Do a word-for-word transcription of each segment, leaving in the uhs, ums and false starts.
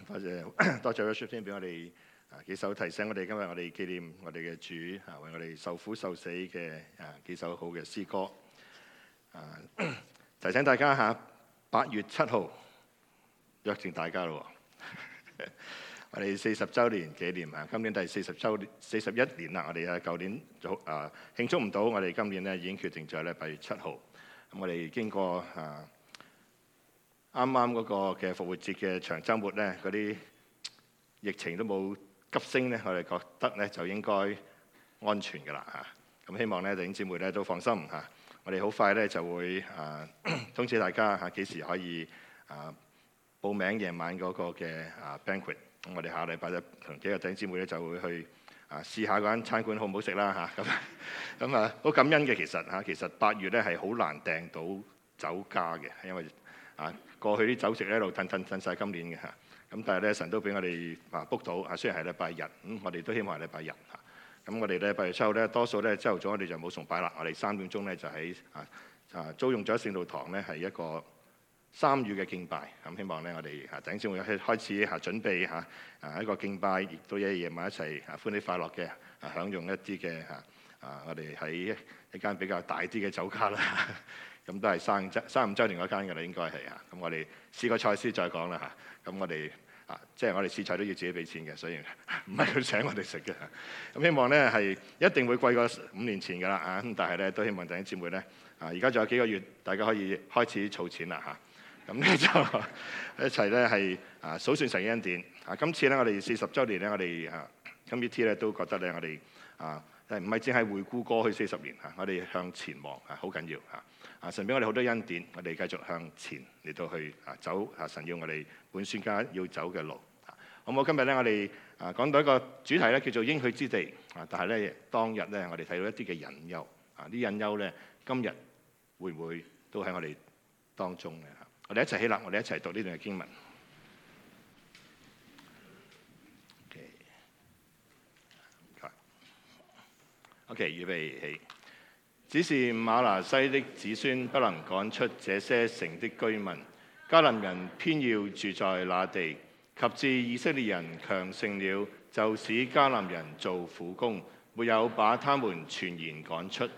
多謝多謝 worship team 俾我哋啊幾首提醒我哋今日我哋紀念我哋嘅主啊，為我哋受苦受死嘅啊幾首好嘅詩歌啊，提醒大家嚇，八月七號約定大家咯，我哋四十週年紀念啊，今年第四十週四十一年啦，我哋啊舊年早啊慶祝唔到，我哋今年咧已經決定咗咧八月七號，咁我哋經過啊。啱啱嗰個嘅復活節嘅長週末咧，嗰啲疫情都冇急升咧，我哋覺得咧就應該安全㗎啦嚇。咁希望咧弟兄姊妹咧都放心嚇，我哋好快咧就會啊通知大家嚇幾時可以啊報名夜晚嗰個嘅啊 banquet。咁我哋下個禮拜咧同幾個弟兄姊妹咧就會去啊試下嗰間餐館好唔好食啦嚇。咁咁啊好感恩嘅其實嚇，其實八月咧係好難訂到酒家嘅，因為啊過去啲酒席咧一路褪褪褪曬今年嘅嚇，咁但係咧神都俾我哋啊 book 到啊，雖然係禮拜日，咁我哋都希望係禮拜日嚇。咁我哋咧八月七號咧多數咧朝頭早我哋就冇崇拜啦，我哋三點鐘咧就喺啊啊租用咗聖道堂咧係一個三語嘅敬拜，咁希望咧我哋啊等陣先會開始嚇準備嚇啊一個敬拜，亦都喺夜晚一齊啊歡喜快樂嘅啊享用一啲嘅嚇啊我哋喺一間比較大啲嘅酒家啦。咁都係三三五週年嗰間㗎啦，應該係啊。咁我哋試個賽事再講啦嚇。咁我哋啊，即係我哋試菜都要自己俾錢嘅，所以唔係佢請我哋食嘅。咁希望咧係一定會貴過五年前㗎啦啊。咁但係咧都希望弟兄姊妹咧啊，而家仲有幾個月，大家可以開始儲錢啦嚇。咁咧就一齊咧係啊數算神嘅恩典啊。今次咧我哋四十週年咧，我哋啊 committee 咧都覺得咧我哋啊唔係淨係回顧過去四十年嚇，我哋向前望啊，好緊要嚇。啊！神俾我哋好多恩典，我哋繼續向前嚟到去啊走啊！神要我哋本宣家要走嘅路啊！好唔好？今日咧，我哋啊講到一個主題咧，叫做應許之地啊！但係咧，當日咧，我哋睇到一啲嘅隱憂啊！啲隱憂咧，今日會唔會都喺我哋當中咧？我哋一齊起立，我哋一齊讀呢段嘅經文。OK，OK，預備起。只是瑪拿西的子孫不能趕出這些城的居民，迦南人偏要住在那地。及至以色列人強盛了，就使迦南人做苦工，沒有把他們全然趕出。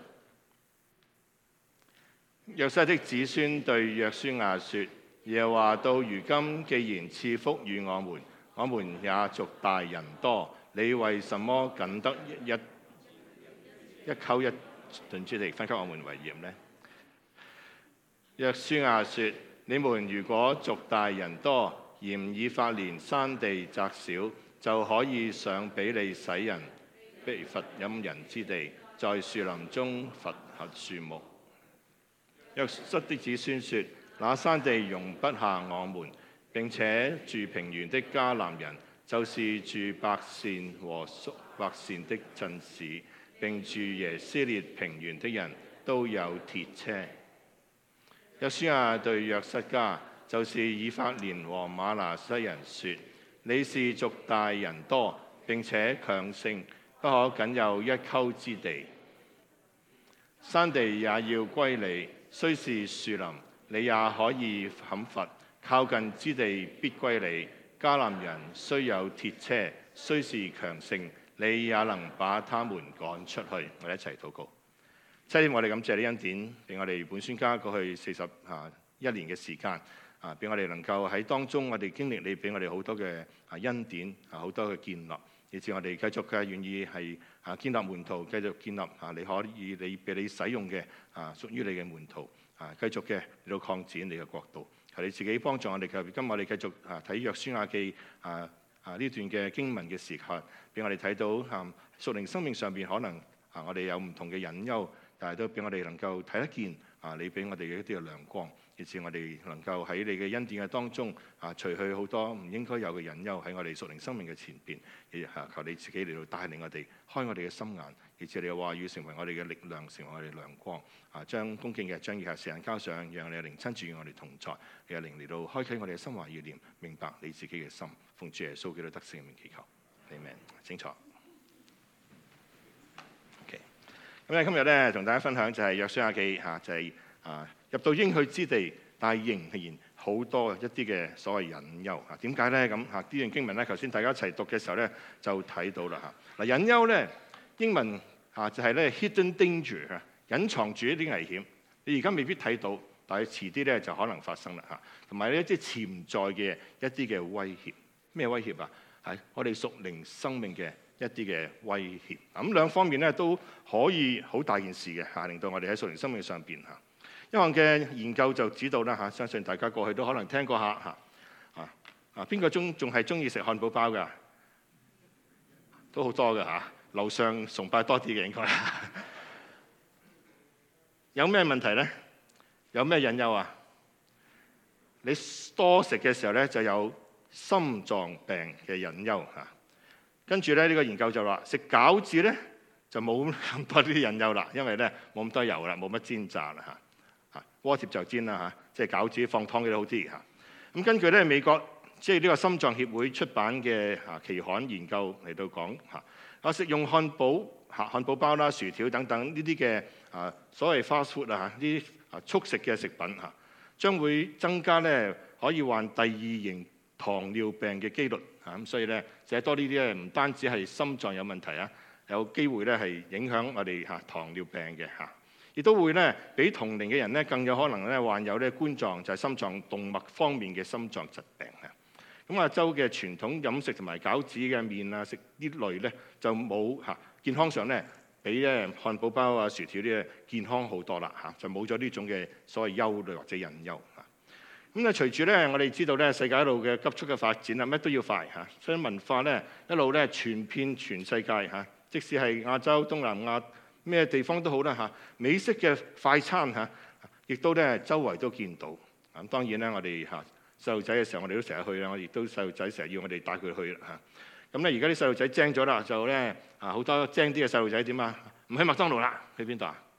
約瑟的子孫對約書亞說：耶和華到如今既然賜福與我們，我們也族大人多，你為什麼僅得一一溝一頓之地分給我們為業呢？約書亞說：你們如果族大人多，嫌以法蓮山地窄小，就可以上比利洗人、被弗飲人之地，在樹林中伐核樹木。約瑟的子孫說：那山地容不下我們，並且住平原的迦南人，就是住伯善和伯善的鎮市，並住耶斯列平原的人都有鐵車。約書亞對約瑟家，就是以法蓮和瑪拿西人說：你是族大人多，並且強盛，不可僅有一溝之地。山地也要歸你，雖是樹林，你也可以砍伐；靠近之地必歸你。迦南人雖有鐵車，雖是強盛，你也能把他們趕出去。我哋一齊禱告。七天，我哋感謝你恩典，俾我哋本宣家過去四十啊一年嘅時間啊，俾我哋能夠喺當中，我哋經歷你俾我哋好多嘅啊恩典啊，好多嘅建立，以致我哋繼續嘅願意係啊建立門徒，繼續建立啊你可以你俾你使用嘅啊屬於你嘅門徒啊，繼續嘅嚟到擴展你嘅國度。求你自己幫助我哋，今日我哋繼續啊睇約書亞記啊。啊！呢段嘅經文嘅時刻，俾我哋睇到啊，屬靈生命上邊可能啊，我哋有唔同嘅隱憂，但係都俾我哋能夠睇得見啊，你俾我哋嘅一啲嘅亮光，以致我哋能夠喺你嘅恩典嘅當中啊，除去好多唔應該有嘅隱憂喺我哋屬靈生命嘅前邊，亦啊求你自己嚟到帶領我哋，開我哋嘅心眼，以致你嘅話語成為我哋嘅力量，成為我哋嘅亮光啊！將恭敬嘅將以下時間交上，讓你嘅靈親自與我哋同在，你嘅靈嚟到開啟我哋嘅心懷意念，明白你自己嘅心。奉主耶穌基督得勝嘅名祈求，阿們。清楚。OK。咁咧今日咧同大家分享就係約書亞記嚇，就係、是、啊入到應許之地，但係仍然好好多一啲嘅所謂隱憂啊。點解咧？咁嚇呢段經文咧，頭先大家一齊讀嘅時候咧，就睇到啦嚇。嗱，隱憂咧英文嚇就係咧 hidden danger 嚇，隱藏住一啲危險，你而家未必睇到，但係遲啲咧就可能發生啦嚇。同埋咧即係潛在嘅一啲嘅威脅，咩威脅啊？係我哋屬靈生命嘅一啲嘅威脅。咁兩方面咧都可以好大件事嘅嚇，令到我哋喺屬靈生命上邊嚇。一項嘅研究就指導啦嚇，相信大家過去都可能聽過下嚇啊啊！邊個中仲係中意食漢堡包㗎？都好多㗎嚇，樓上崇拜多啲嘅應該。有咩問題咧？有咩隱憂啊？你多食嘅時候咧，就有心臟病嘅隱憂嚇。跟住咧，呢個研究就話食餃子咧就冇咁多啲隱憂啦，因為咧冇咁多油啦，冇乜煎炸啦嚇。嚇鍋貼就煎啦嚇，即係餃子放湯嘅都好啲嚇。咁根據咧美國即係呢個心臟協會出版嘅嚇期刊研究嚟到講嚇，啊食用漢堡嚇漢堡包啦、薯條等等呢啲嘅啊所謂 fast food 啊呢啲啊速食嘅食品嚇，將會增加咧可以患第二型糖尿病嘅機率嚇。咁所以咧食多呢啲咧唔單止係心臟有問題啊，有機會咧係影響我哋嚇糖尿病嘅嚇。亦都會咧，比同齡嘅人咧更有可能咧患有咧冠狀就係心臟動脈方面嘅心臟疾病啊。咁亞洲嘅傳統飲食同埋餃子嘅麵啊，食呢類咧就冇嚇健康上咧比咧漢堡包啊、薯條啲健康好多啦嚇，就冇咗呢種嘅所謂憂慮或者隱憂嚇。咁啊，隨住咧我哋知道咧世界一路嘅急速嘅發展啊，乜都要快嚇，所以文化咧一路咧傳遍全世界嚇，即使係亞洲、東南亞。咩地方都好啦嚇，美式嘅快餐嚇，亦都咧周圍都見到。咁當然咧，我哋嚇細路仔嘅時候，我哋都成日去啦。我亦都細路仔成日要我哋帶佢去啦嚇。咁咧而家啲細路仔精咗啦，就咧啊好多精啲嘅細路仔點啊？唔去麥當勞啦，去邊度啊？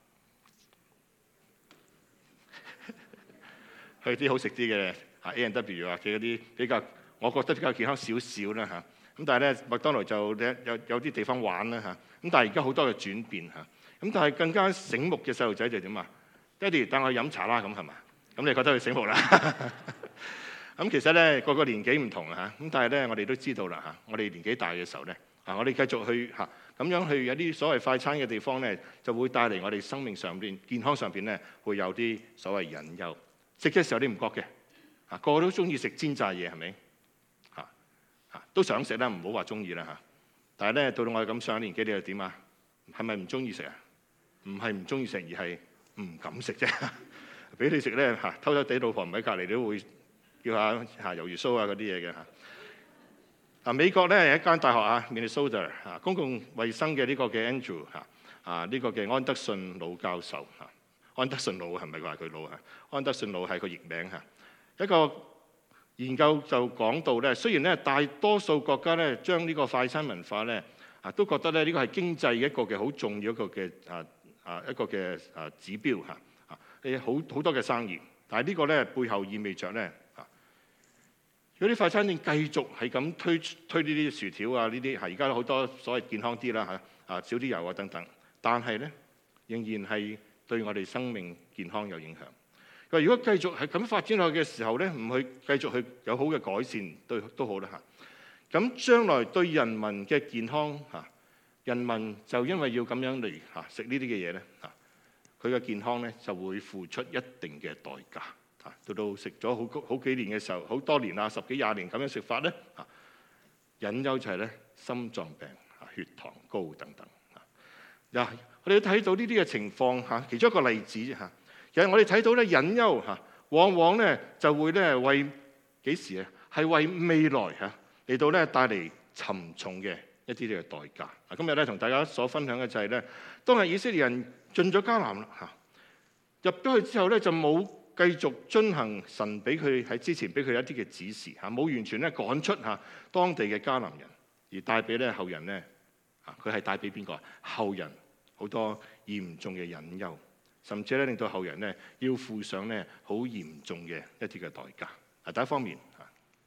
去啲好食啲嘅啊 A and W 或者嗰啲比較，我覺得比較健康少少啦嚇。咁但係咧麥當勞就咧有有啲地方玩啦嚇。咁但係而家好多嘅轉變嚇。咁但係更加醒目嘅細路仔就點啊？爹哋帶我去飲茶啦，咁係嘛？咁你覺得佢醒目啦？咁其實咧個個年紀唔同啊嚇。咁但係咧我哋都知道啦嚇。我哋年紀大嘅時候咧，啊我哋繼續去嚇咁樣去有啲所謂快餐嘅地方咧，就會帶嚟我哋生命上邊、健康上邊咧會有啲所謂隱憂。食嘅時候你唔覺嘅，啊個個都中意食煎炸嘢係咪？嚇嚇都想食啦，唔好話中意啦嚇。但係咧到到我哋咁上年紀，你又點啊？係咪唔中意食啊？唔係唔中意食，而係唔敢食啫。俾你食咧嚇，偷偷地老婆唔喺隔離，你都會叫下嚇魷魚鬚啊嗰啲嘢嘅嚇。啊美國咧有一間大學啊 ，Minnesota 嚇公共衛生嘅呢個嘅 Andrew 嚇啊呢個嘅安德遜老教授嚇。安德遜老係咪話佢老啊？安德遜老係個譯名嚇。一個研究就講到咧，雖然咧大多數國家咧將呢個快餐文化咧啊都覺得咧呢個係經濟一個嘅好重要一個嘅啊啊一個嘅啊指標嚇啊，誒好好多嘅生意，但係呢個咧背後意味着咧啊，如果啲快餐店繼續係咁推推呢啲薯條啊呢啲係而家好多所謂健康啲啦嚇啊少啲油啊等等，但係咧仍然係對我哋生命健康有影響。佢話如果繼續係咁發展落去嘅時候咧，唔去繼續去有好嘅改善都都好啦嚇。咁將來對人民嘅健康嚇，人民就因為要咁樣嚟嚇食呢啲嘅嘢咧嚇，佢嘅健康咧就會付出一定嘅代價嚇。到到食咗好好幾年嘅時候，好多年啊十幾廿年咁樣食法咧嚇，隱憂就係咧心臟病、血糖高等等嚇。嗱，我哋睇到呢啲嘅情況嚇，其中一個例子嚇。其實我哋睇到咧隱憂嚇，往往咧就會咧為幾時啊？係為未來嚇嚟到咧帶嚟沉重嘅一啲嘅代價。啊，今日咧同大家所分享嘅就係咧，當係以色列人進咗迦南啦嚇，入咗去之後咧就冇繼續遵行神俾佢喺之前俾佢一啲嘅指示嚇，冇完全咧趕出嚇當地嘅迦南人，而帶俾咧後人咧嚇，佢係帶俾邊個啊？後人好多嚴重嘅隱憂。甚至咧令到後人咧要付上咧好嚴重嘅一啲嘅代價。啊，第一方面嚇，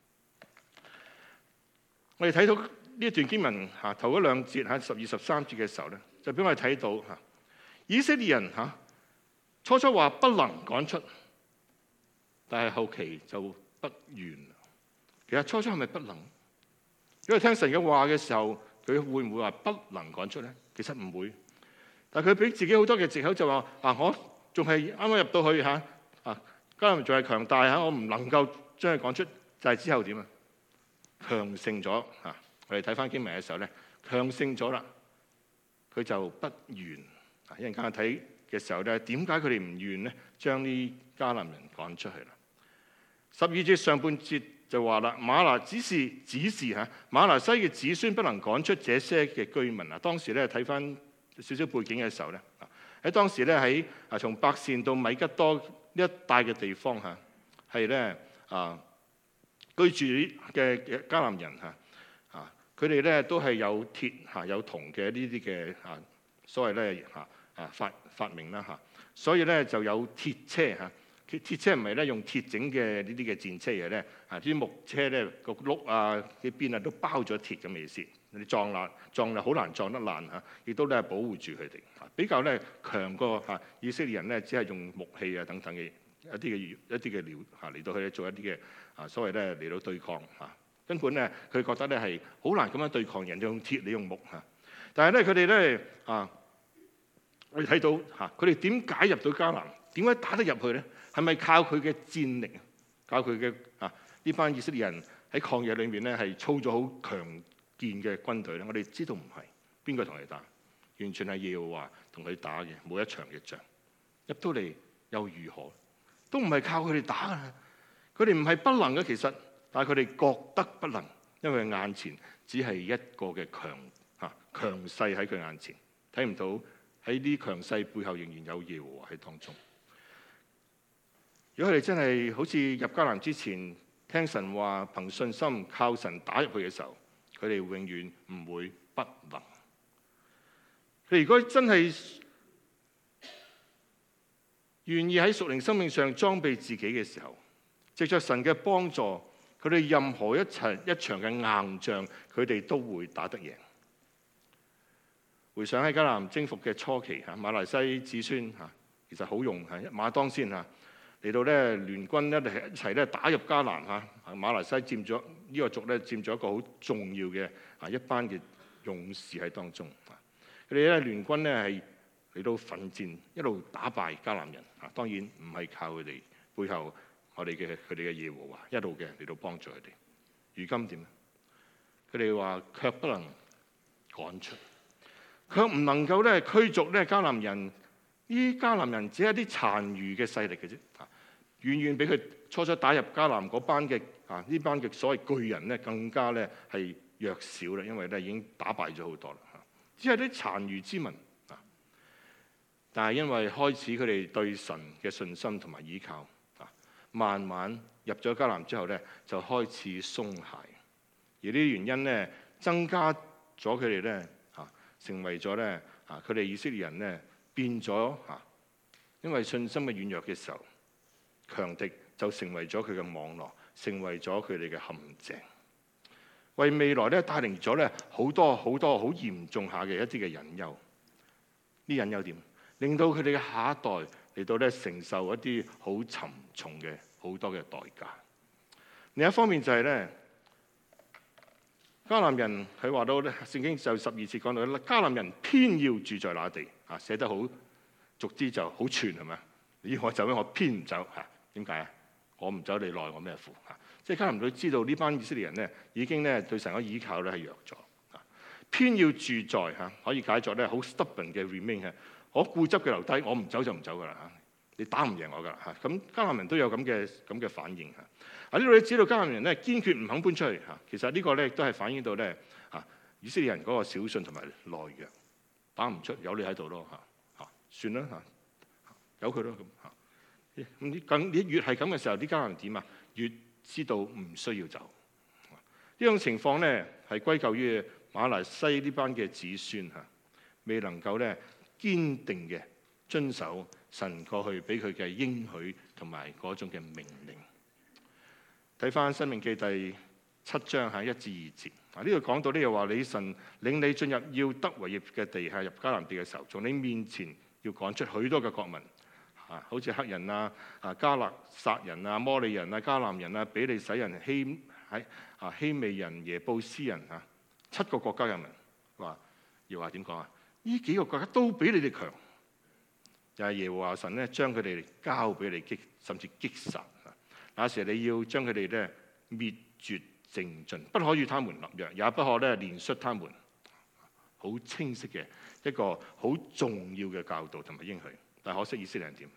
我哋睇到呢一段經文嚇頭嗰兩節嚇十二十三節嘅時候咧，就俾我哋睇到嚇以色列人嚇初初話不能趕出， 但係後期就不願。其實初初係咪不能？因為聽神嘅話嘅時候，佢會唔會話不能趕出咧？其實唔會。但係佢俾自己好多嘅藉口，就話啊，我仲係啱啱入到去嚇啊，迦南仲係強大嚇，我唔能夠將佢趕出。就係之後點啊？強盛咗嚇！我哋睇翻經文嘅時候咧，強盛咗啦，佢就不願。啊，一陣間睇嘅時候咧，點解佢哋唔願咧？將啲迦南人趕出去啦。十二節上半節就話啦，瑪拿只是只是嚇瑪拿西嘅子孫不能趕出這些嘅居民啊。當時咧睇翻少少背景嘅時候咧，喺當時咧喺啊從伯善到米吉多呢一帶嘅地方嚇，係咧啊居住嘅嘅迦南人嚇啊，佢哋咧都係有鐵嚇有銅嘅呢啲嘅啊所謂咧嚇啊發發明啦嚇，所以咧就有鐵車嚇。鐵車唔係咧用鐵整嘅呢啲嘅戰車嘅咧，啊啲木車咧個轆啊嘅邊啊都包咗鐵咁嘅意思，你撞爛撞爛好難撞得爛嚇，亦都咧保護住佢哋，比較咧強過嚇以色列人咧，只係用木器啊等等嘅一啲嘅一啲嘅料嚇嚟到去做一啲嘅啊所謂咧嚟到對抗嚇，根本咧佢覺得咧係好難咁樣對抗人，用鐵你用木嚇，但係咧佢哋咧啊，我哋睇到嚇佢哋點解入到迦南，點解打得入去咧？係咪靠佢嘅戰力啊？靠佢嘅啊呢班以色列人喺曠野裏面咧係操咗好強健嘅軍隊咧？我哋知道唔係，邊個同佢打？完全係耶和華同佢打嘅，每一場嘅仗入到嚟又如何？都唔係靠佢哋打啊！佢哋唔係不能嘅，其實，但係佢哋覺得不能，因為眼前只係一個嘅強啊強勢喺佢眼前，睇唔到喺呢強勢背後仍然有耶和華喺當中。如果佢哋真係好似入迦南之前聽神話，憑信心靠神打入去嘅時候，佢哋永遠唔會不能。佢如果真係願意喺屬靈生命上裝備自己嘅時候，藉着神嘅幫助，佢哋任何一場一場嘅硬仗，佢哋都會打得贏。回想喺迦南征服嘅初期嚇，瑪拿西子孫嚇其實好用嚇，馬當先嚇。嚟到咧聯軍咧一齊咧打入迦南嚇，瑪拿西佔咗呢個族咧佔咗一個好重要嘅啊一班嘅勇士喺當中。佢哋咧聯軍咧係嚟到奮戰，一路打敗迦南人嚇。當然唔係靠佢哋背後我哋嘅佢哋嘅耶和華一路嘅嚟到幫助佢哋。如今點？佢哋話卻不能趕出，卻唔能夠咧驅逐咧迦南人。呢迦南人只係一啲殘餘嘅勢力嘅啫。遠遠比佢初初打入迦南嗰班嘅啊呢班嘅所謂巨人咧，更加咧係弱小啦，因為咧已經打敗咗好多啦嚇，只係啲殘餘之民啊。但係因為開始佢哋對神嘅信心同埋依靠啊，慢慢入咗迦南之後咧，就開始鬆懈，而呢啲原因咧增加咗佢哋咧啊，成為咗咧啊佢哋以色列人咧變咗啊，因為信心嘅軟弱嘅時候。強敵就成為咗佢嘅網絡，成為咗佢哋嘅陷阱，為未來咧帶嚟咗咧好多好多好嚴重下嘅一啲嘅隱憂。呢隱憂點？令到佢哋嘅下一代嚟到咧承受一啲好沉重嘅好多嘅代價。另一方面就係咧，迦南人佢話到咧，聖經就十二節講到咧，迦南人偏要住在那地啊，寫得好逐之就好串係咪？咦，我走咧，我偏唔走嚇。點解啊？我唔走你奈我咩苦嚇？即係迦南人知道呢班以色列人咧已經咧對神嘅依靠咧係弱咗嚇，偏要住在嚇可以解作咧好 stubborn 嘅 remain 嚇，我固執嘅留低，我唔走就唔走噶啦嚇，你打唔贏我噶啦嚇。咁迦南人都有咁嘅咁嘅反應嚇。啊呢度你知道迦南人咧堅決唔肯搬出去嚇，其實呢個咧都係反映到咧嚇以色列人嗰個小信同埋懦弱，打唔出有你喺度咯嚇嚇，算啦嚇，由佢咯咁嚇。咁你更你越係咁嘅時候，啲迦南人點啊？越知道唔需要走。呢種情況咧係歸咎於瑪拿西呢班嘅子孫嚇，未能夠咧堅定嘅遵守神過去俾佢嘅應許同埋嗰種嘅命令。睇翻《申命記》第七章嚇一至二節，啊呢度講到呢，又話你神領你進入要得為業嘅地，係入迦南地嘅時候，從你面前要趕出許多嘅國民。 啊，好似黑人啊、啊加勒撒人啊、摩利人啊、迦南人啊、比利洗人、希喺啊希未人、耶布斯人啊，七個國家人民話要話點講啊？呢幾個國家都比你哋強，就係耶和華神咧將佢哋交俾你擊，甚至擊殺。那時你要將佢哋咧滅絕淨盡，不可與他們立約，也不可咧憐恤他們。好清晰嘅一個好重要嘅教導同埋應許，但可惜以色列人點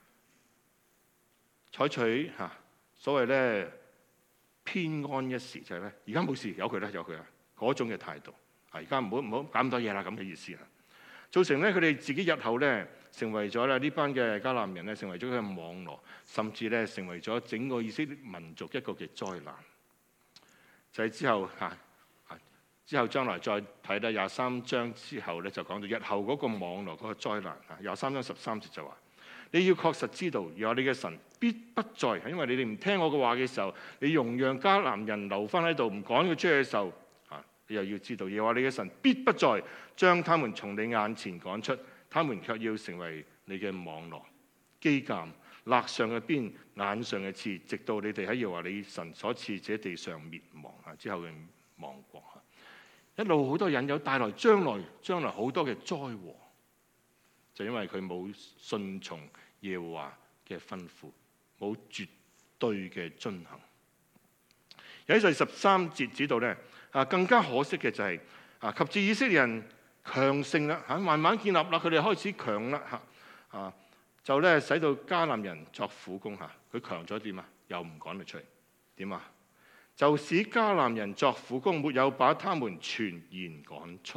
採取嚇、啊、所謂咧偏安一時，就係咧而家冇事，由佢啦，由佢啦嗰種嘅態度。啊，而家唔好唔好搞咁多嘢啦，咁嘅意思啊，造成咧佢哋自己日後咧成為咗咧呢班嘅迦南人咧，成為咗佢嘅網羅，甚至咧成為咗整個以色列民族一個嘅災難。就係、是、之後嚇。啊之後將來再睇咧廿三章之後咧，就講到日後嗰個網絡嗰個災難啊。廿三章十三節就話：你要確實知道，而我哋嘅神必不在，因為你哋唔聽我嘅話嘅時候，你容讓迦南人留翻喺度，唔趕佢出去嘅時候啊，你又要知道，而話你嘅神必不在，將他們從你眼前趕出，他們卻要成為你嘅網絡、機檻、肋上嘅鞭、眼上嘅刺，直到你哋喺耶和華你神所賜這地上滅亡啊之後嘅亡國。一路好多引誘帶來將來將來好多嘅災禍，就因為佢冇順從耶和華嘅吩咐，冇絕對嘅遵行。有喺第十三節指到咧，啊更加可惜嘅就係、是、啊及至以色列人強盛啦嚇，慢慢建立啦，佢哋開始強啦嚇啊，就咧使到迦南人作苦工嚇，佢強咗點啊？又唔趕佢出嚟點啊？就使迦南人作苦工，沒有把他們全然趕出。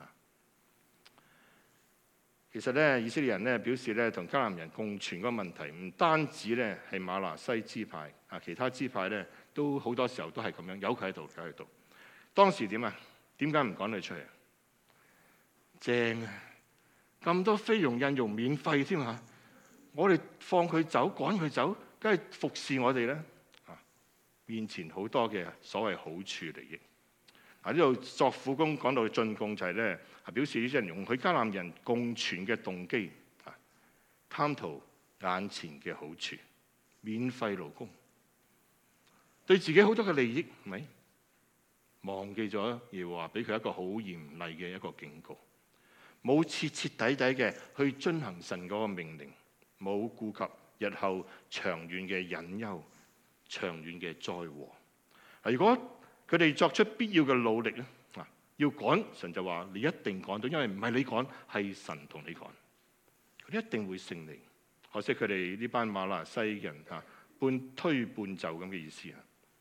其實咧，以色列人咧表示咧，同迦南人共存嗰個問題，唔單止咧係瑪拿西支派啊，其他支派咧都好多時候都係咁樣，有佢喺度，有佢喺度。當時點啊？點解唔趕佢出嚟？正啊！咁多菲傭印傭免費添嚇，我哋放佢走，趕佢走，梗係服侍我哋咧。面前好多嘅所謂好處利益，啊呢度作苦工講到進貢就係咧，係表示呢啲人容許迦南人共存嘅動機，啊貪圖眼前嘅好處，免費勞工，對自己好多嘅利益，係咪？忘記咗耶和華俾佢一個好嚴厲嘅一個警告，冇徹徹底底嘅去遵行神嗰個命令，冇顧及日後長遠嘅隱憂。長遠嘅災禍。如果佢哋作出必要嘅努力咧，啊，要趕，神就話你一定趕到，因為唔係你趕，係神同你趕，佢哋一定會勝利。可惜佢哋呢班瑪拿西人啊，半推半就咁嘅意思啊。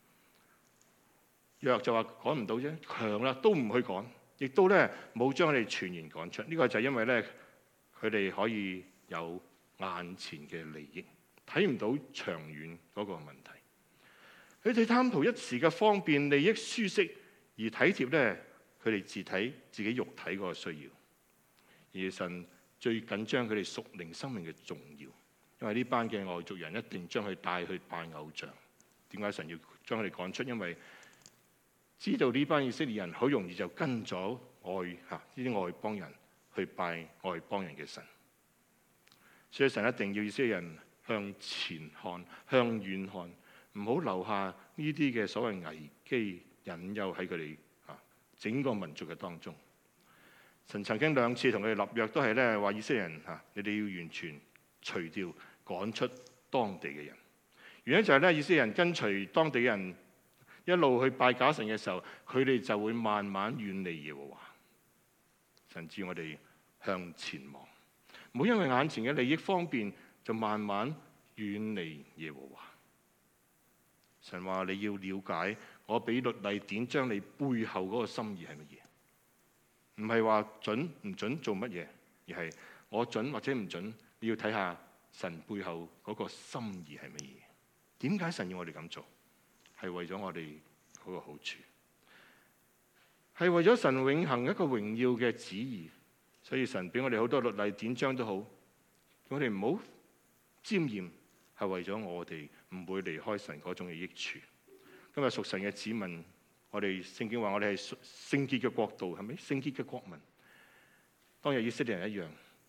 約就話趕唔到啫，強啦都唔去趕，亦都咧冇將佢哋全然趕出。呢、這個就係因為咧，佢哋可以有眼前嘅利益，睇唔到長遠嗰個問題。佢哋貪圖一時嘅方便、利益、舒適，而體貼咧佢哋自體自己肉體嗰個需要。而神最緊張佢哋屬靈生命嘅重要，因為呢班嘅外族人一定將佢帶去拜偶像。點解神要將佢哋趕出？因為知道呢班以色列人好容易就跟咗外嚇呢啲外邦人去拜外邦人嘅神，所以神一定要以色列人向前看、向遠看。唔好留下呢啲嘅所謂危機引誘喺佢哋啊整個民族嘅當中。神曾經兩次同佢哋立約，都係咧話以色列人嚇，你哋要完全除掉趕出當地嘅人。原因就係咧，以色列人跟隨當地嘅人一路去拜假神嘅時候，佢哋就會慢慢遠離耶和華。神知我哋向前望，唔好因為眼前嘅利益方便就慢慢遠離耶和華。神話你要了解我俾律例典章你背後嗰個心意係乜嘢？唔係話準唔準做乜嘢，而係我準或者唔準，你要睇下神背後嗰個心意係乜嘢？點解神要我哋咁做？係為咗我哋嗰個好處，係為咗神永恆一個榮耀嘅旨意。所以神俾我哋好多律例典章都好，我哋唔好沾染。係為咗我哋唔會離開神嗰種嘅益處。今日屬神嘅子民，我哋聖經話我哋係聖潔嘅國度，係咪？聖潔嘅國民，當日以色列人一樣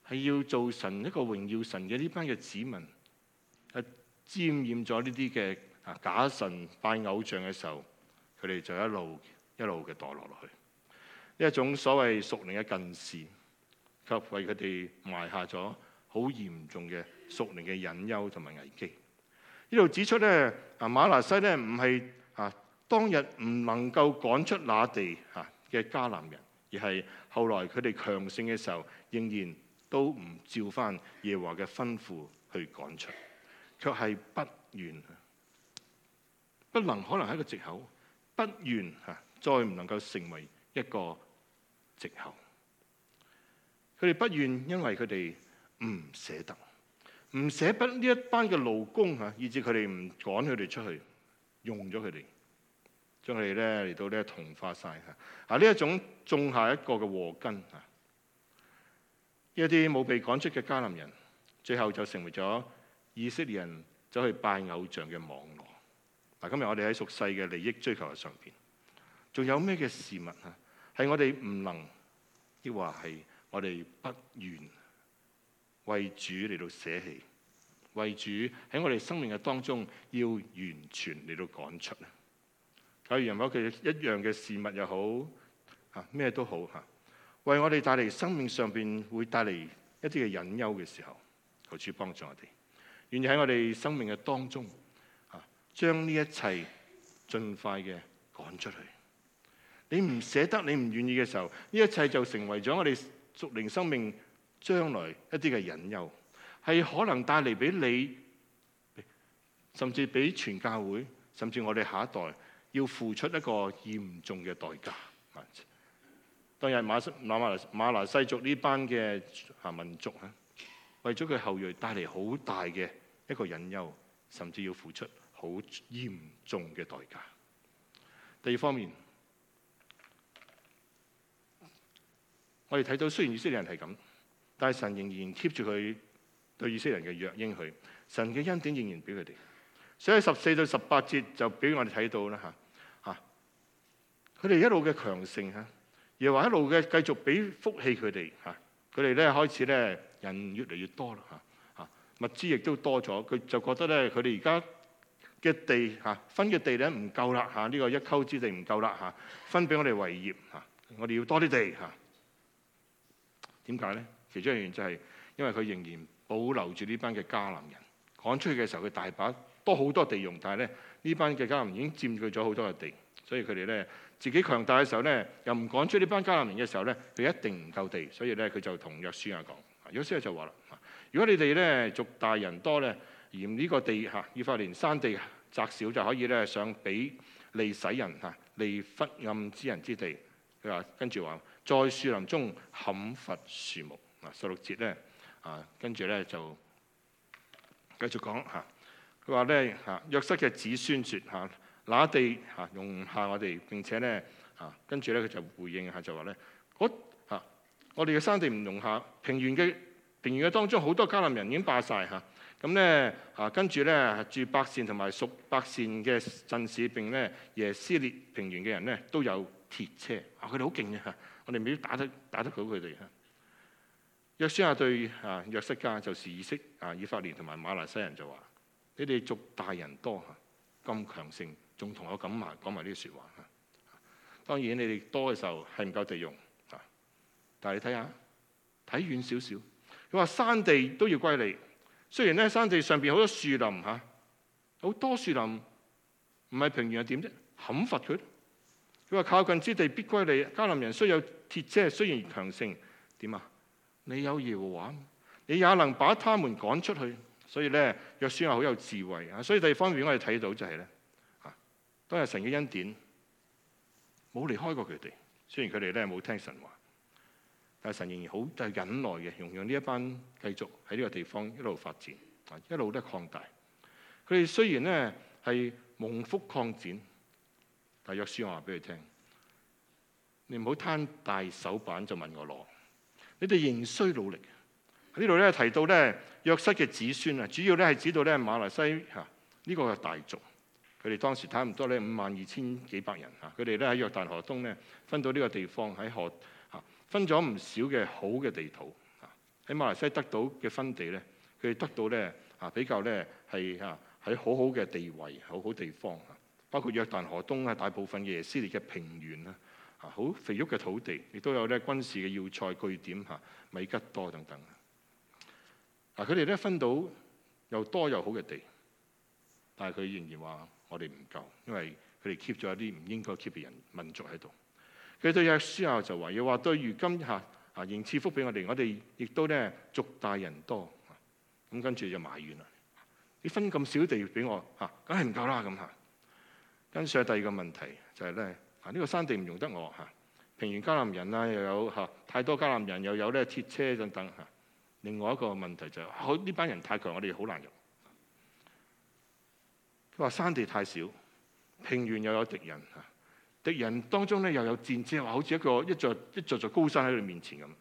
係要做神一個榮耀神嘅呢班嘅子民，係沾染咗呢啲嘅啊假神拜偶像嘅時候，佢哋就一路一路嘅墮落落去。呢一種所謂屬靈嘅近視，及為佢哋埋下咗好嚴重嘅屬靈嘅隱憂同埋危機。呢度指出咧，啊瑪拿西咧唔係啊當日唔能夠趕出那地啊嘅迦南人，而係後來佢哋強盛嘅時候，仍然都唔照翻耶和華嘅吩咐去趕出，卻係不願，不能可能係一個藉口，不願啊再唔能夠成為一個藉口。佢哋不願，因為佢哋唔捨得。唔捨得呢一班嘅勞工嚇，以致佢哋唔趕佢哋出去，用咗佢哋，將佢哋咧嚟到咧同化晒嚇。啊呢一種種下一個嘅禍根嚇。呢一啲冇被趕出嘅迦南人，最後就成為咗以色列人走去拜偶像嘅網羅。嗱，今日我哋喺俗世嘅利益追求上邊，仲有咩嘅事物嚇係我哋唔能，抑或係我哋不願為主嚟到捨棄，為主喺我哋生命嘅當中要完全嚟到趕出咧。假如任何嘅一樣嘅事物又好，啊咩都好嚇，為我哋帶嚟生命上邊會帶嚟一啲嘅隱憂嘅時候，求主幫助我哋，願意喺我哋生命嘅當中啊，將呢一切盡快嘅趕出去。你唔捨得，你唔願意嘅時候，呢一切就成為咗我哋屬靈生命將來一啲嘅隱憂，係可能帶嚟俾你，甚至俾全教會，甚至我哋下一代要付出一個嚴重嘅代價。當日馬馬馬來西族呢班嘅啊民族啊，為咗佢後裔帶嚟好大嘅一個隱憂，甚至要付出好嚴重嘅代價。第二方面，我哋睇到雖然以色列人係咁，但係神仍然 keep 住佢對以色列人嘅約應許，神嘅恩典仍然俾佢哋。所以十四到十八節就俾我哋睇到啦嚇嚇，佢哋一路嘅強盛嚇，又話一路嘅繼續俾福氣佢哋嚇，佢哋咧開始咧人越嚟越多啦嚇嚇，物資亦都多咗，佢就覺得咧佢哋而家嘅地嚇分嘅地咧唔夠啦嚇，呢個一丘之地唔夠啦嚇，分俾我哋為業嚇，我哋要多啲地嚇。點解咧？其中一個原因就係因為佢仍然保留住呢班嘅迦南人，趕出去嘅時候佢大把多好多地用，但係咧呢班嘅迦南人已經佔據咗好多嘅地，所以佢哋咧自己強大嘅時候咧，又唔趕出呢班迦南人嘅時候咧，佢一定唔夠地，所以咧佢就同約書亞講，約書亞就話啦：如果你哋咧族大人多咧，嫌呢個地嚇以法蓮山地窄小，就可以咧上俾利洗人嚇利弗暗之人之地。佢話跟住話。在樹林中砍伐樹木。嗱，十六節咧啊，跟住咧就繼續講嚇。佢話咧嚇，約瑟嘅子孫説嚇，那地嚇容下我哋，並且咧嚇跟住咧佢就回應下就話咧，嗰嚇我哋嘅山地唔容下，平原嘅平原嘅當中好多迦南人已經霸晒嚇。咁咧嚇跟住咧住伯善同埋屬伯善嘅鎮市，並咧耶斯列平原嘅人咧都有鐵車啊，佢哋好勁嘅嚇。我哋未必打得打得到佢哋嚇。約書亞對啊約瑟家就是以色啊以法蓮同埋瑪拿西人就話：你哋族大人多嚇，咁強盛，仲同我講埋講埋呢啲説話嚇。當然你哋多嘅時候係唔夠地用嚇，但係你睇下睇遠少少，佢話山地都要歸你。雖然咧山地上邊好多樹林嚇，好多樹林唔係平原係點啫？砍伐佢。佢話靠近之地必歸你。迦南人雖有鐵車，雖然強盛，點啊？你有耶和華，你也能把他們趕出去。所以咧，約書亞好有智慧啊！所以第二方面我哋睇到就係咧，啊，當日神嘅恩典冇離開過佢哋。雖然佢哋咧冇聽神話，但係神仍然好就係忍耐嘅，容讓呢一班繼續喺呢個地方一路發展，啊，一路都擴大。佢哋雖然咧係蒙福擴展。但約書亞話俾佢聽：你唔好攤大手板就問我攞，你哋仍需努力。喺呢度咧提到咧約瑟嘅子孫啊，主要咧係指到咧馬來西嚇呢個係大族，佢哋當時差唔多咧五萬二千幾百人嚇，佢哋咧喺約旦河東咧分到呢個地方喺河嚇分咗唔少嘅好嘅地土嚇， 喺馬來西亞得到嘅分地咧，佢哋得到咧啊比較咧係啊喺好好嘅地位、好好地方啊，包括約旦河東啊，大部分嘅耶斯列嘅平原啊，啊好肥沃嘅土地，亦都有咧軍事嘅要塞據點嚇，米吉多等等。嗱，佢哋咧分到又多又好嘅地，但係佢仍然話我哋唔夠，因為佢哋 keep 咗一啲唔應該 keep 嘅人民族喺度。佢對約書亞就話，又話對如今嚇啊仍賜福俾我哋，我哋亦都咧族大人多。咁跟住就埋怨啦，你分咁少地俾我嚇，梗係唔夠啦咁嚇。跟住第二個問題就係咧啊，呢個山地唔容得我嚇，平原迦南人啊又有嚇太多迦南人，又有咧鐵車等等嚇。另外一個問題就係好呢班人太強，我哋好難用。佢話山地太少，平原又有敵人嚇，敵人當中咧又有戰車，話好似一個一座一座座高山喺佢面前咁。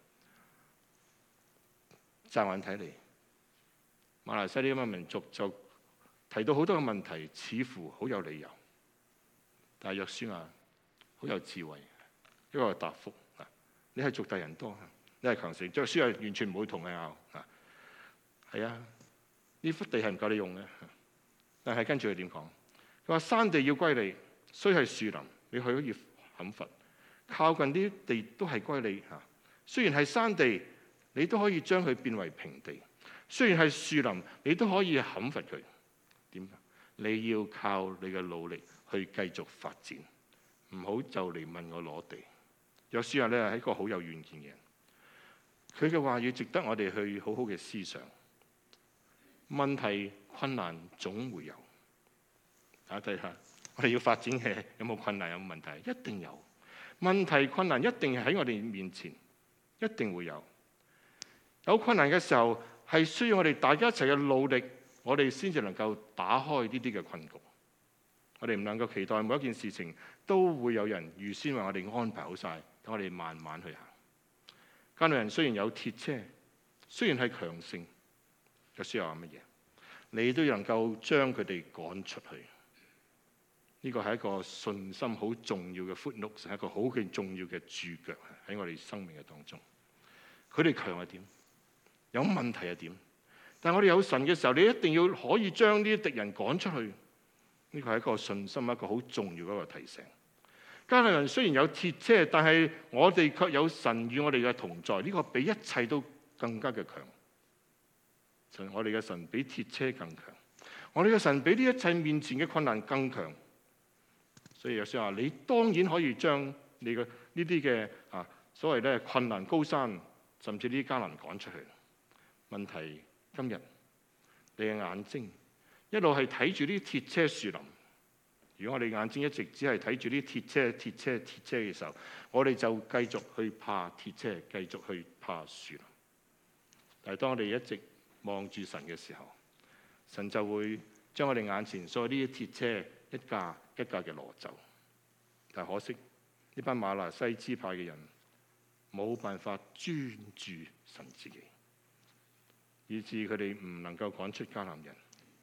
乍眼睇嚟，馬來西亞呢咁嘅民族就提到好多嘅問題，似乎好有理由。但係約書亞好有智慧，一個答覆啊！你係族大人多，你係強盛，約書亞完全唔會同你拗啊！係啊，呢幅地係唔夠你用嘅。但係跟住佢點講？佢話山地要歸你，雖係樹林，你可以砍伐；靠近啲地都係歸你嚇。雖然係山地，你都可以將佢變為平地；雖然係樹林，你都可以砍伐佢。點？你要靠你嘅努力去繼續發展，唔好就嚟問我攞地。約書亞咧係一個好有遠見嘅人，佢嘅話語值得我哋去好好嘅思想。問題困難總會有，大家睇下，我哋要發展嘅有冇困難有冇問題？一定有。問題困難一定係喺我哋面前，一定會有。有困難嘅時候係需要我哋大家一齊嘅努力，我哋先至能夠打開呢啲嘅困局。我哋唔能夠期待每一件事情都會有人預先為我哋安排好晒，等我哋慢慢去行。迦南人雖然有鐵車，雖然係強盛，約書亞話乜嘢？你都能夠將佢哋趕出去。呢個係一個信心好重要嘅 footnote，係一個好嘅重要嘅注腳喺我哋生命嘅當中。佢哋強係點？有問題係點？但係我哋有神嘅時候，你一定要可以將呢啲敵人趕出去。呢個係一個信心，一個好重要嘅一個提醒。迦南人雖然有鐵車，但係我哋卻有神與我哋嘅同在。呢個比一切都更加嘅強。我哋嘅神比鐵車更強，我哋嘅神比呢一切面前嘅困難更強。所以約書亞話：你當然可以將你嘅呢啲嘅啊所謂咧困難高山，甚至呢啲迦南趕出去。問題今日你嘅眼睛一路係睇住啲鐵車樹林。如果我哋眼睛一直只係睇住啲鐵車、鐵車、鐵車嘅時候，我哋就繼續去怕鐵車，繼續去怕樹林。但係當我哋一直望住神嘅時候，神就會將我哋眼前所有呢啲鐵車一架一架嘅攞走。但係可惜呢班馬來西支派嘅人冇辦法專注神自己，以致佢哋唔能夠趕出迦南人，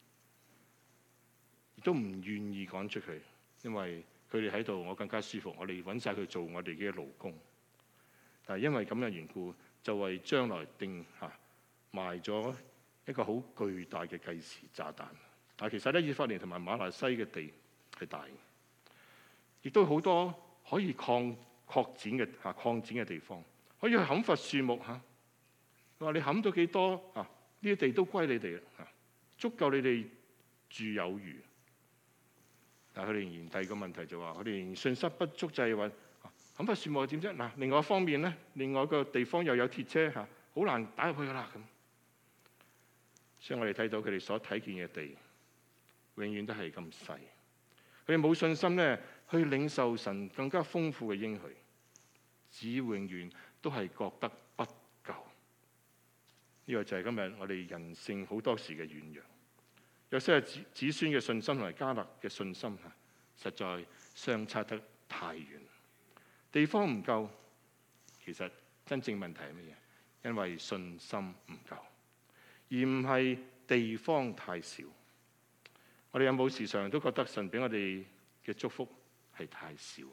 亦都唔願意趕出佢，因為佢哋喺度我更加舒服，我哋揾晒佢做我哋嘅勞工。但係因為咁嘅緣故，就為將來定下埋咗一個好巨大嘅計時炸彈。但係其實咧，以法蓮同埋馬來西嘅地係大嘅，亦都好多可以擴擴展嘅嚇擴展嘅地方，可以去砍伐樹木嚇。佢話你砍到幾多啊？呢啲地都歸你哋啦嚇，足夠你哋住有餘。但係佢哋仍然第二個問題就話，佢哋仍然信心不足，就係話砍伐樹木點啫？嗱，另外一方面咧，另外一個地方又有鐵車嚇，好難打入去噶啦咁。所以我哋睇到佢哋所睇見嘅地，永遠都係咁細。佢哋冇信心咧，去領受神更加豐富嘅應許，只永遠都係覺得不夠。呢個就係今日我哋人性好多時嘅軟弱。約書亞子子孫嘅信心同埋迦勒嘅信心嚇，實在相差得太遠。地方唔夠，其實真正問題係乜嘢？因為信心唔夠，而唔係地方太少。我哋有冇時常都覺得神俾我哋嘅祝福係太少？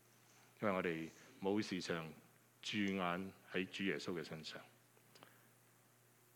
因為我哋冇時常注眼喺主耶穌嘅身上。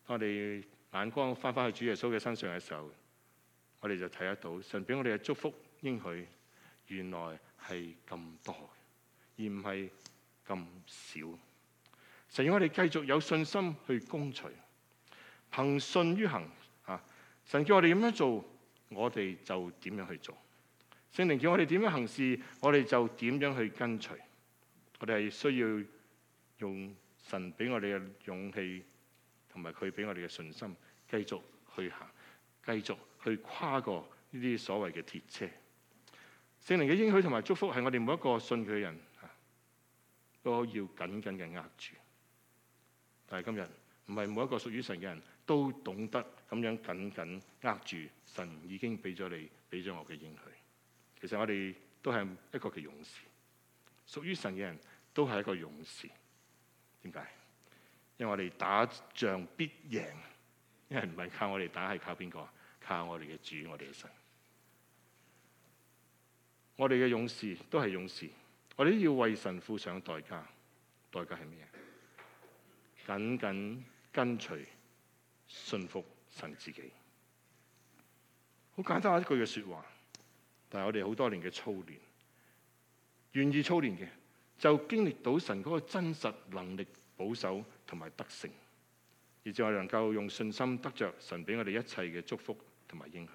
我哋眼光翻返去主耶穌嘅身上嘅時候，我哋就睇得到神俾我哋嘅祝福應許原來係咁多，而唔係咁少。神要我哋繼續有信心去攻取，憑信於行啊！神叫我哋點樣做，我哋就點樣去做。聖靈叫我哋點樣行事，我哋就點樣去跟隨。我哋係需要用神俾我哋嘅勇氣，同埋佢俾我哋嘅信心，繼續去行，繼續去跨過呢啲所謂嘅鐵車。聖靈嘅應許同埋祝福係我哋每一個信佢嘅人都要緊緊嘅握住。但係今日唔係每一個屬於神嘅人都懂得咁樣緊緊握住神已經俾咗你、俾咗我嘅應許。其實我哋都係一個嘅勇士，屬於神嘅人都係一個勇士。點解？因為我哋打仗必贏，因為唔係靠我哋打，係靠邊個？靠我哋嘅主，我哋嘅神。我哋嘅勇士都係勇士，我哋都要為神付上代價。代價係咩？緊緊跟隨、信服神自己。好簡單一句嘅説話，但係我哋好多年嘅操練，願意操練嘅就經歷到神嗰個真實能力保守同埋得勝，而至我哋能夠用信心得着神俾我哋一切嘅祝福同埋應許。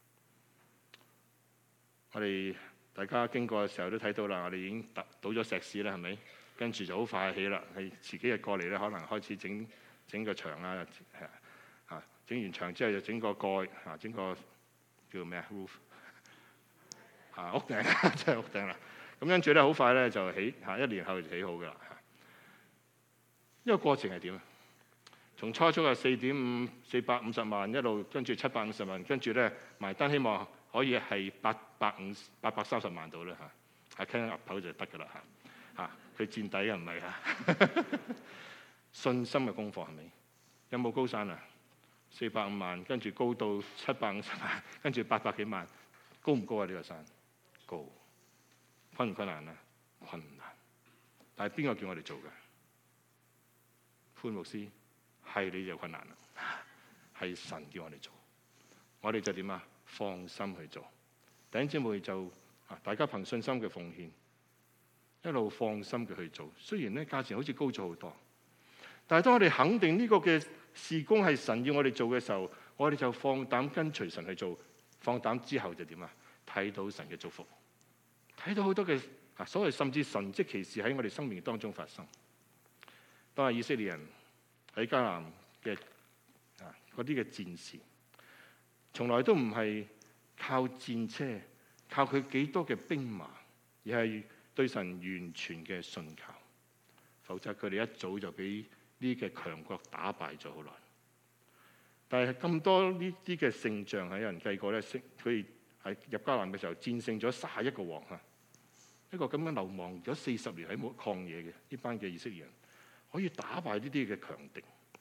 我哋大家經過嘅時候都睇到啦，我哋已經倒倒咗石屎啦，係咪？跟住就好快起啦。係遲幾日過嚟咧，可能開始整整個牆啊，嚇整完牆之後就整個蓋嚇，整個叫咩啊 roof 嚇屋頂，即係屋頂啦。咁跟住咧好快咧就起嚇，一年後就起好噶啦。呢個過程係點啊？從初初嘅四點五四百五十萬一路跟住七百五十萬，跟住咧埋單希望可以係八百五八百三十萬度啦嚇，係傾噏頭就得噶啦嚇嚇，佢墊底嘅唔係嚇，信心嘅功課係咪？有冇高山啊？四百五萬，跟住高到七百五十萬，跟住八百幾萬，高唔高啊？呢個山高，困唔困難啊？困難，但係邊個叫我哋做嘅？潘牧師係你就困難啦，係神叫我哋做，我哋就點啊？放心去做。弟兄姊妹就啊，大家憑信心嘅奉獻，一路放心嘅去做。雖然咧價錢好似高咗好多，但係當我哋肯定呢個嘅事工係神要我哋做嘅時候，我哋就放膽跟隨神去做。放膽之後就點啊？睇到神嘅祝福，睇到好多嘅啊所謂甚至神蹟奇事喺我哋生命當中發生。當係以色列人喺迦南嘅啊嗰啲嘅戰士，從來都唔係靠戰車，靠佢幾多嘅兵馬，而係對神完全嘅信靠。否則佢哋一早就俾呢啲嘅強國打敗咗好耐。但係咁多呢啲嘅勝仗，喺有人計過咧，佢哋喺入迦南嘅時候戰勝咗三十一個王啊！一個咁樣流亡咗四十年喺冇曠野嘅呢班嘅以色列人，可以打敗呢啲嘅強敵。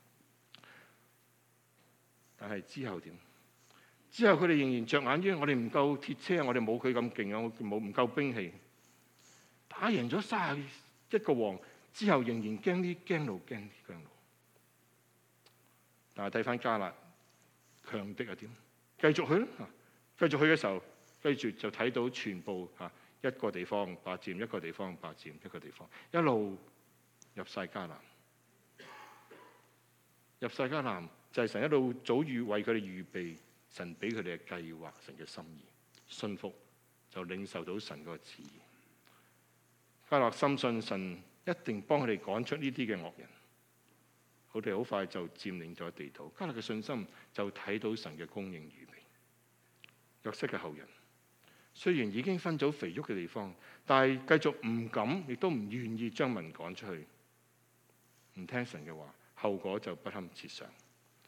但係之後點？之後佢哋仍然着眼於我哋唔夠鐵車，我哋冇佢咁勁啊，冇唔夠兵器。打贏咗三十一個王之後，仍然驚啲驚路驚啲驚路。但係睇翻迦勒強敵係點？繼續去啦，繼續去嘅時候，繼續就睇到全部嚇一個地方霸佔，一個地方霸佔，一個地方一路入晒迦南，入晒迦南就係神一路早預為佢哋預備，神俾佢哋嘅計劃，神嘅心意，信服就領受到神個旨意。迦勒深信神一定幫佢哋趕出呢啲嘅惡人。佢哋好快就佔領咗地土，迦勒嘅信心就睇到神嘅供應預備。約瑟嘅後人雖然已經分咗肥沃嘅地方，但係繼續唔敢，亦都唔願意將民趕出去，唔聽神嘅話，後果就不堪設想。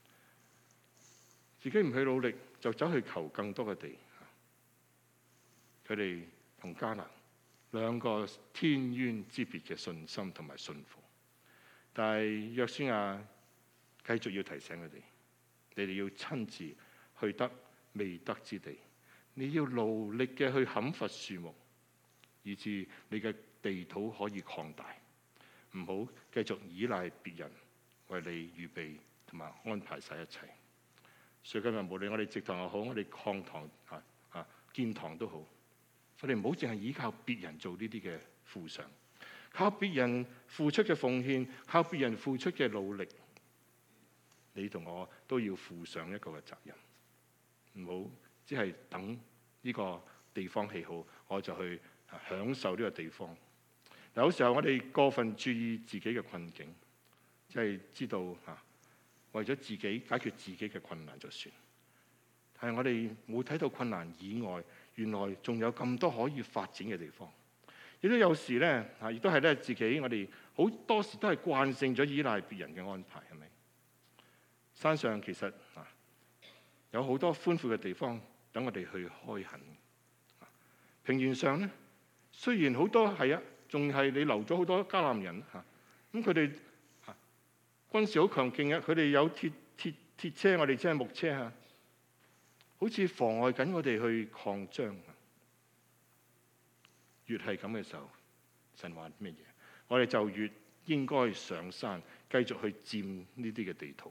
自己唔去努力，就走去求更多嘅地。佢哋同迦勒兩個天淵之別嘅信心同埋信服。但係約書亞繼續要提醒佢哋，你哋要親自去得未得之地，你要勞力嘅去砍伐樹木，以致你嘅地土可以擴大，唔好繼續依賴別人為你預備同埋安排晒一切。所以今日無論我哋植堂又好，我哋擴堂啊啊建堂都好，我哋唔好淨係依靠別人做呢啲嘅付上，靠別人付出嘅奉獻，靠別人付出嘅努力，你同我都要負上一個嘅責任，唔好只係等呢個地方起好，我就去享受呢個地方。有時候我哋過分注意自己嘅困境，即係知道嚇為咗自己解決自己嘅困難就算，但係我哋冇睇到困難以外，原來仲有咁多可以發展嘅地方。亦都有時咧嚇，亦都係咧自己我哋好多時都係慣性咗依賴別人嘅安排，係咪？山上其實啊有好多寬闊嘅地方等我哋去開墾。平原上咧雖然好多係啊，仲係你留咗好多迦南人嚇，咁佢哋嚇軍事好強勁嘅，佢哋有鐵鐵鐵車，我哋即係木車嚇，好似妨礙緊我哋去擴張。越係咁嘅時候，神話咩嘢？我哋就越應該上山，繼續去佔呢啲嘅地圖。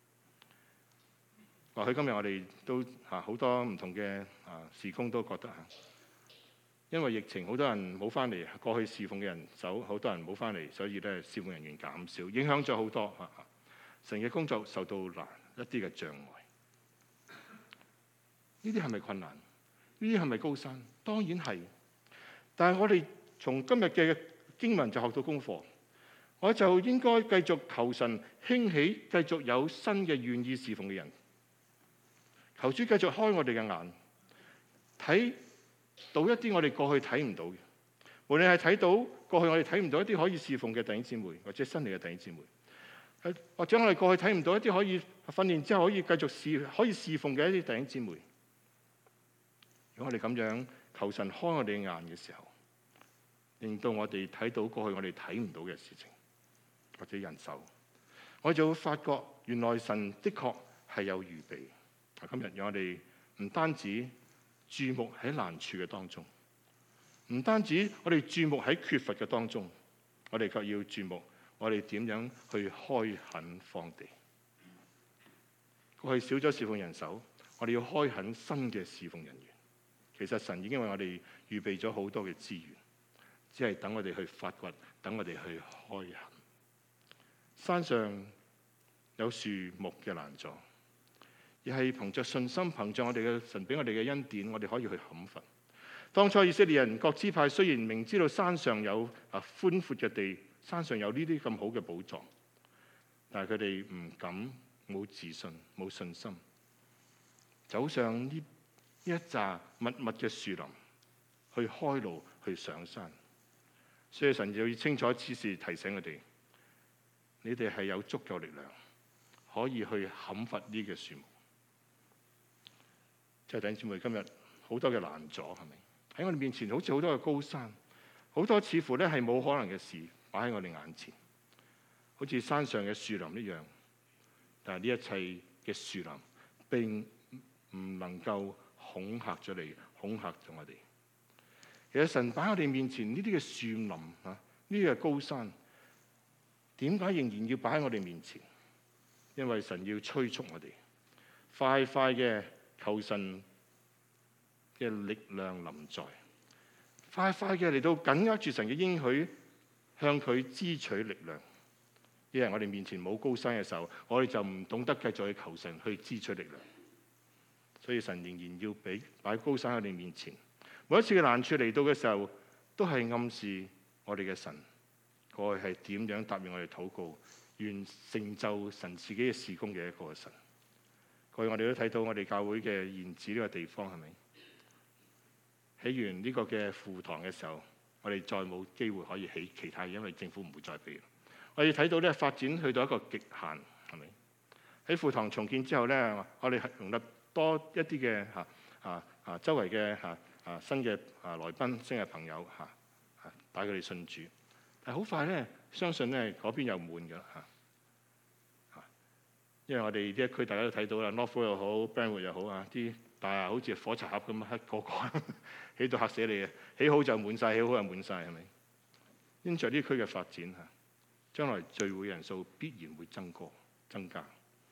或許今日我哋都嚇好多唔同嘅啊事工都覺得嚇，因為疫情好多人冇翻嚟，過去侍奉嘅人走，好多人冇翻嚟，所以咧侍奉人員減少，影響咗好多嚇。神嘅工作受到難一啲嘅障礙。呢啲係咪困難？呢啲係咪高山？當然係。但係我哋從今日嘅經文就學到功課，我就應該繼續求神興起，繼續有新嘅願意侍奉嘅人。求主繼續開我哋嘅眼，睇到一啲我哋過去睇唔到嘅。無論係睇到過去我哋睇唔到一啲可以侍奉嘅弟兄姊妹，或者新嚟嘅弟兄姊妹，或者我哋過去睇唔到一啲可以訓練之後可以繼續侍可以侍奉嘅一啲弟兄姊妹。如果我哋咁樣求神開我哋嘅眼嘅時候，令到我哋睇到過去我哋睇唔到嘅事情或者人手，我就會發覺原來神的確係有預備。今日讓我哋唔單止注目喺難處嘅當中，唔單止我哋注目喺缺乏嘅當中，我哋卻要注目我哋點樣去開墾荒地。過去少咗侍奉人手，我哋要開墾新嘅侍奉人員。其實神已經為我哋預備咗好多嘅資源，只係等我哋去發掘，等我哋去開墾。山上有樹木嘅攔阻，而係憑着信心，憑着我哋嘅神俾我哋嘅恩典，我哋可以去砍伐。當初以色列人各支派雖然明知道山上有啊寬闊嘅地，山上有呢啲咁好嘅寶藏，但係佢哋唔敢、冇自信、冇信心，走上呢一紮密密嘅樹林，去開路去上山。所以神就要清楚此時提醒佢哋：你哋係有足夠力量，可以去砍伐呢個樹木。即係弟兄姊妹，今日好多嘅攔阻係咪？喺我哋面前好似好多嘅高山，好多似乎咧係冇可能嘅事擺喺我哋眼前，好似山上嘅樹林一樣。但係呢一切嘅樹林並唔能夠恐嚇咗你，恐嚇咗我哋。其實神擺喺我哋面前呢啲嘅樹林啊，呢啲嘅高山，點解仍然要擺喺我哋面前？因為神要催促我哋快快嘅求神嘅力量臨在，快快嘅嚟到緊握住神嘅應許，向佢支取力量。因為我哋面前冇高山嘅時候，我哋就唔懂得繼續去求神去支取力量。所以神仍然要俾擺高山喺你面前。每一次嘅難處嚟到嘅時候，都係暗示我哋嘅神過去係點樣答應我哋禱告，願成就神自己嘅事工嘅一個神。過去我哋都睇到我哋教會嘅現址呢個地方係咪？起完呢個嘅父堂嘅時候，我哋再冇機會可以起其他嘢，因為政府唔會再俾。我哋睇到咧發展去到一個極限，係咪？喺父堂重建之後咧，我哋容納多一啲嘅嚇啊啊周圍嘅嚇啊新嘅啊來賓、新嘅朋友嚇嚇帶佢哋信主。但係好快咧，相信咧嗰邊又滿㗎啦嚇嚇，因為我哋呢一區大家都睇到啦 ，Northwood 又好 Brentwood 又好啊，啲大廈好似火柴盒咁啊，個個起到嚇死你啊！起好就滿晒，起好就滿晒，係咪？因着呢區嘅發展嚇，將來聚會人數必然會增高增加。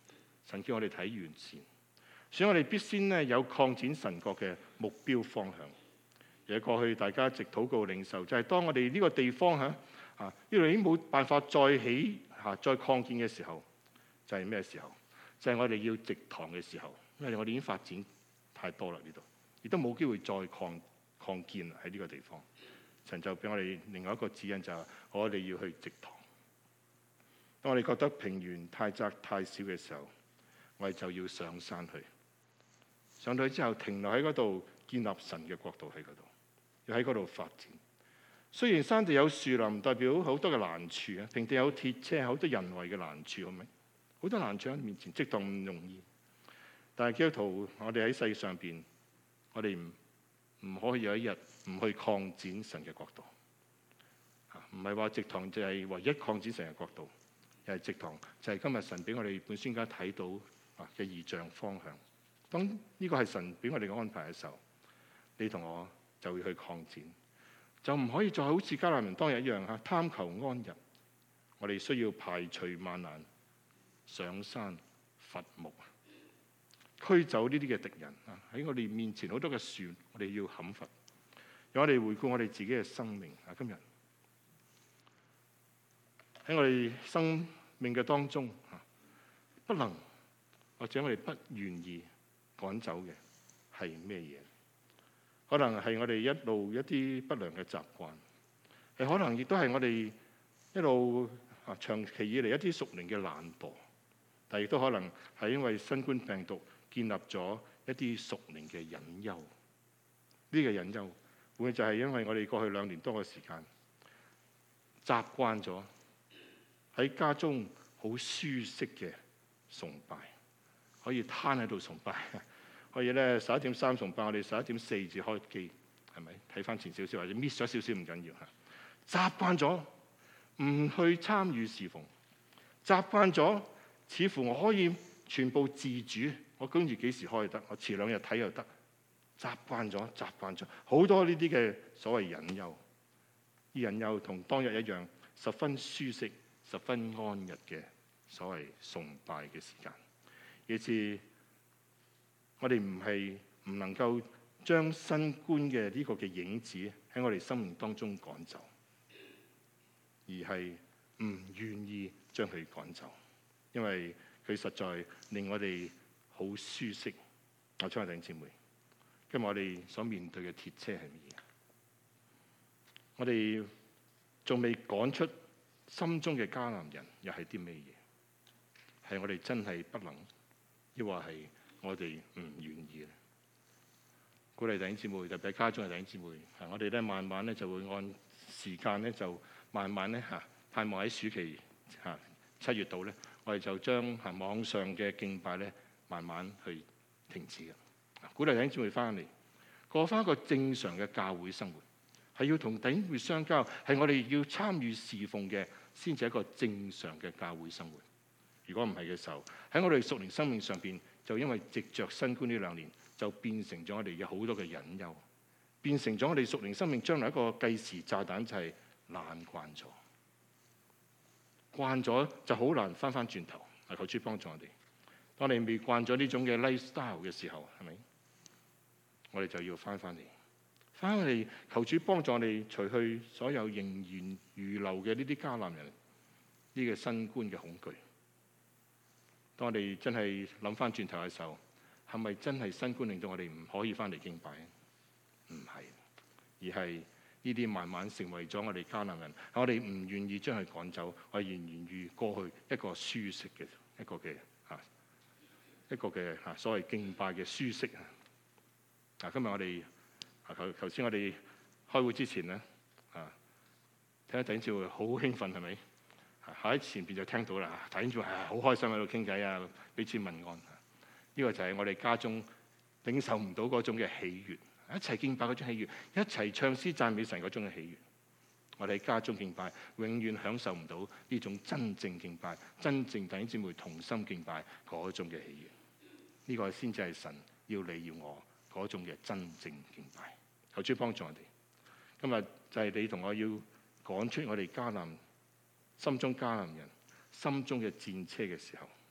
神叫我哋睇完善，所以我哋必先咧有擴展神國嘅目標方向。而過去大家直禱告領受，就係、是、當我哋呢個地方嚇啊呢度已經冇辦法再起嚇、啊、再擴建嘅時候，就係、是、咩時候？就係、是、我哋要植堂嘅時候，因為我哋已經發展太多啦呢度，亦都冇機會再擴擴建喺呢個地方。神就俾我哋另外一個指引，就係我哋要去植堂。當我哋覺得平原太窄太少嘅時候，我哋就要上山去。上到去之後停留喺嗰度，建立神嘅國度喺嗰度，要喺嗰度發展。雖然山地有樹林，唔代表好多嘅難處啊。平地有鐵車，好多人為嘅難處，係咪？好多難處喺面前，植堂唔容易。但係基督徒，我哋喺世上邊，我哋唔唔可以有一日唔去擴展神嘅國度。啊，唔係話植堂就係唯一擴展神嘅國度，又係植堂就係今日神俾我哋本宣家睇到啊嘅異象方向。當呢個係神俾我哋嘅安排嘅時候，你同我就會去擴展，就唔可以再好似迦南人當日一樣嚇貪求安逸。我哋需要排除萬難，上山伐木，驅走呢啲嘅敵人啊！喺我哋面前好多嘅樹，我哋要砍伐。讓我哋回顧我哋自己嘅生命啊！今日喺我哋生命嘅當中啊，不能或者我哋不願意趕走嘅係咩嘢？可能係我哋一路一啲不良嘅習慣，係可能亦都係我哋一路啊長期以嚟一啲屬靈嘅懶惰，但亦都可能係因為新冠病毒建立咗一啲屬靈嘅隱憂。呢個隱憂會唔會就係因為我哋過去兩年多嘅時間習慣咗喺家中好舒適嘅崇拜，可以攤喺度崇拜。可以咧十一點三崇拜，我哋十一點四至開機，係咪？睇翻前少少或者 miss 咗少少唔緊要嚇。習慣咗唔去參與侍奉，習慣咗似乎我可以全部自主，我跟住幾時開得，我遲兩日睇又得。習慣咗，習慣咗好多呢啲嘅所謂隱憂，呢隱憂同當日一樣，十分舒適、十分安逸嘅所謂崇拜嘅時間，以至我哋唔係唔能夠將新冠嘅呢個嘅影子喺我哋生命當中趕走，而係唔願意將佢趕走，因為佢實在令我哋好舒適。我親愛弟兄姊妹，今日我哋所面對嘅鐵車係乜嘢？我哋仲未趕出心中嘅迦南人，又係啲咩嘢？係我哋真係不能，抑或係我哋唔願意咧？鼓勵弟兄姊妹，特別係家中嘅弟兄姊妹，係我哋咧慢慢咧就會按時間咧就慢慢咧嚇，盼望喺暑期嚇七月度咧，我哋就將嚇網上嘅敬拜咧慢慢去停止嘅。鼓勵弟兄姊妹翻嚟過翻一個正常嘅教會生活，係要同弟兄姊妹相交，係我哋要參與侍奉嘅，先至係一個正常嘅教會生活。如果唔係嘅時候，喺我哋屬靈生命上邊，就因為藉着新冠呢兩年，就變成咗我哋有好多嘅隱憂，變成咗我哋屬靈生命將來一個計時炸彈，就係懶慣咗，慣咗就好難翻翻轉頭。求主幫助我哋，當你未慣咗呢種嘅 lifestyle 嘅時候，係咪？我哋就要翻翻嚟，翻翻嚟求主幫助我哋，除去所有仍然餘留嘅呢啲迦南人呢個新冠嘅恐懼。當我哋真係諗翻轉頭嘅時候，係咪真係新冠令到我哋唔可以翻嚟敬拜？唔係，而係呢啲慢慢成為咗我哋迦南人。我哋唔願意將佢趕走，我哋願意過去一個舒適嘅一個嘅嚇一個嘅嚇所謂敬拜嘅舒適啊！嗱，今日我哋啊頭頭先我哋開會之前咧啊，聽一陣就會好興奮，係咪？喺前邊就聽到啦，睇住係好開心喺度傾偈啊，彼此問安。呢、這個就係我哋家中領受唔到嗰種嘅喜悅，一齊敬拜嗰種喜悅，一齊唱詩讚美神嗰種嘅喜悅。我哋喺家中敬拜，永遠享受唔到呢種真正敬拜、真正弟兄姊妹同心敬拜嗰種嘅喜悅。呢、這個先至係神要你要我嗰種嘅真正敬拜。求主幫助我哋。今日就係你同我要趕出我哋迦南心中迦南人心中嘅戰車嘅時候，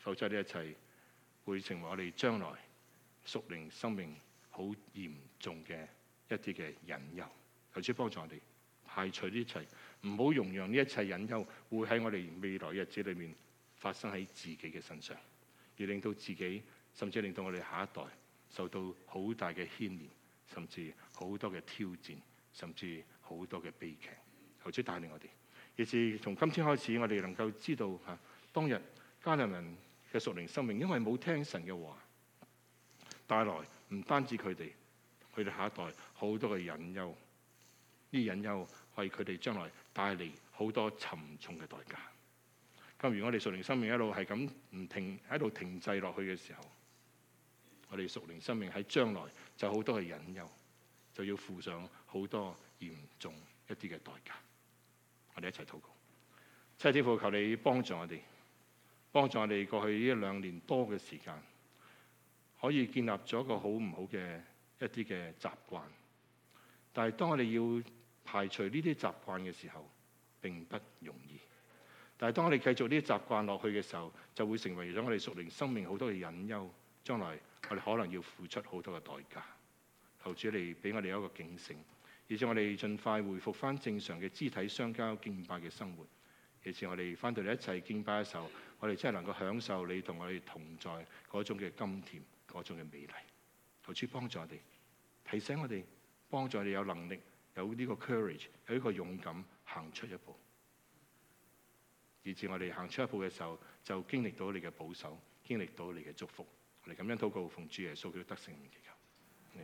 否則呢一切會成為我哋將來屬靈生命好嚴重嘅一啲嘅隱憂。求主幫助我哋排除呢一切，唔好容讓呢一切隱憂會喺我哋未來日子裏面發生喺自己嘅身上，而令到自己甚至令到我哋下一代受到好大嘅牽連，甚至好多嘅挑戰，甚至好多嘅悲劇。求主帶領我哋，以至從今天開始，我哋能夠知道嚇當日迦南人嘅屬靈生命，因為冇聽神嘅話，帶來唔單止佢哋，佢哋下一代好多嘅隱憂。呢啲隱憂為佢哋將來帶嚟好多沉重嘅代價。咁如果我哋屬靈生命一路係咁唔停喺度停滯落去嘅時候，我哋屬靈生命喺將來就好多嘅隱憂，就要付上好多嚴重一啲嘅代價。我哋一齊禱告，親愛的天父，求你幫助我哋，幫助我哋過去呢一兩年多嘅時間，可以建立咗一個好唔好嘅一啲嘅習慣。但係當我哋要排除呢啲習慣嘅時候，並不容易。但係當我哋繼續呢啲習慣落去嘅時候，就會成為咗我哋屬靈生命好多嘅隱憂。將來我哋可能要付出好多嘅代價。求主你俾我哋一個警醒，以致我哋盡快回復翻正常嘅肢體相交敬拜嘅生活。以致我哋翻到嚟一齊敬拜嘅時候，我哋真係能夠享受你同我哋同在嗰種嘅甘甜，嗰種嘅美麗。求主幫助我哋，提醒我哋，幫助我哋有能力，有呢個 courage， 有呢個勇敢行出一步。以致我哋行出一步嘅時候，就經歷到你嘅保守，經歷到你嘅祝福。我哋咁樣禱告，奉主耶穌基督得勝名祈求。